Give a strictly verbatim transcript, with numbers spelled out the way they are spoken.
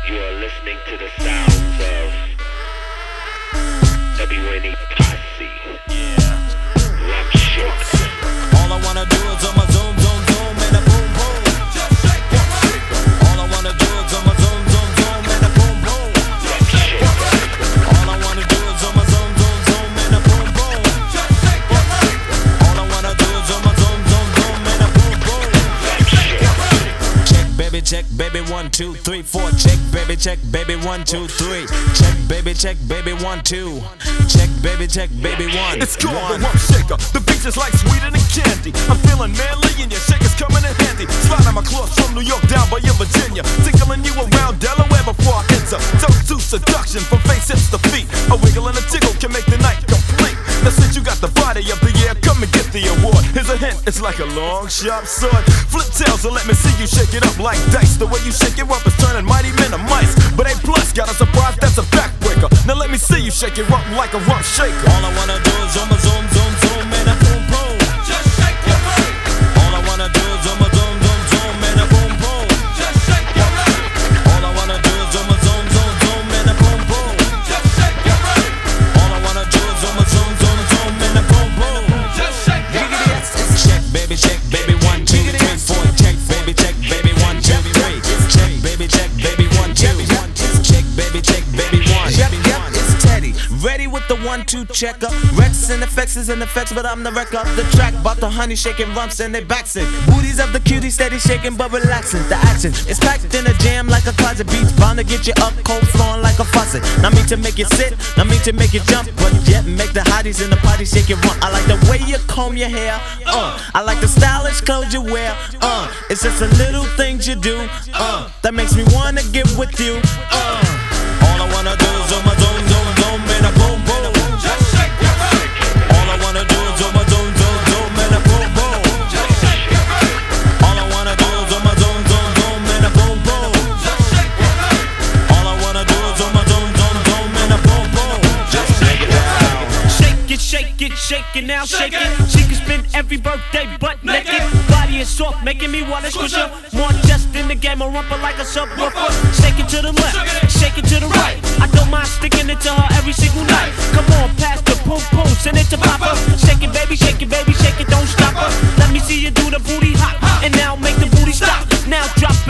You are listening to the sounds of W N E Posse. Yeah. Rum Shake. All I wanna do is on my zoom, zoom, zoom, and a boom, boom. All I wanna do is on my zoom, zoom, zoom, and a boom, boom. Rum Shake. All I wanna do is on my zoom, zoom, zoom, and a boom, boom. All I wanna do is on my zoom, zoom, zoom, and a boom, boom. Rum Shake. Check, baby, check, baby, one, two, three, four. Check, baby, check, baby, one, two, three. Check, baby, check, baby, one, two. Check, baby, check, baby, one. It's called the Rum Shaker. The beach is like sweeter than candy. I'm feeling manly and your shaker's coming in handy. Slide on my claws from New York down by your Virginia. Tickling you around Delaware before I enter. Toe to seduction from face hips to feet. A wiggle and a jiggle can make the night complete. Now since you got the body of the year, come and get the award. Here's a hint, it's like a long sharp sword. Flip tails and let me see you shake it up like dice. The way you shake it up is turning mighty men to mice. But A plus got a surprise that's a backbreaker. Now let me see you shake it up like a rum shaker. All I wanna do is on my zoom, zoom, zoom, and a boom, boom. Just shake your body. All I wanna do is on my zoom, zoom, zoom, and a boom, boom. Just shake your body. All I wanna do is on my zoom, zoom, zoom, and a boom, boom. Just shake your body. All I wanna do is on my zoom, zoom, zoom, and a boom, boom. Just shake your body. Check, baby, check, baby, one, two, three, four. Check, baby, check, baby, one, two, three. Check, baby, check, baby, one, two. Check, baby, check, baby, one. Yep, yep, it's Teddy. Ready with the one two checker. Rex and effects is in effects, but I'm the wrecker of the track. Bout the honey shaking rumps and they backs it. Booties of the cutie steady shaking but relaxing. The action is packed in a jam like a closet. Beats bound to get you up cold flowing like a faucet. Not mean to make you sit, not mean to make you jump, but yet make the hotties in the party shake it run. I like the way you comb your hair. Uh, I like the stylish clothes you wear. Uh, it's just the little things you do. Uh, that makes me wanna get with you. Uh. All I wanna do is on my zoom, zoom, zoom, and a boom, boom. Just shake your body. All I wanna do is on my zoom, zoom, zoom, and a boom, boom. Just shake your body. All I wanna do is on my zoom, zoom, zoom, and a boom, boom. Just shake your body. All I wanna do is on my zoom, zoom, zoom, and a boom, boom. Just shake your body. Shake it, shake it, shake it now, shake it. She can spend every birthday butt naked. Body is soft, making me wanna squish her. More just in the game, a rumper like a subwoofer. Shake it to the left, shake it to the right. I don't mind sticking it to her every single night. Come on, pass the boom boom, send it to Papa. Shake it, baby, shake it, baby, shake it, don't stop her. Let me see you do the booty hop, and now make the booty stop. Now drop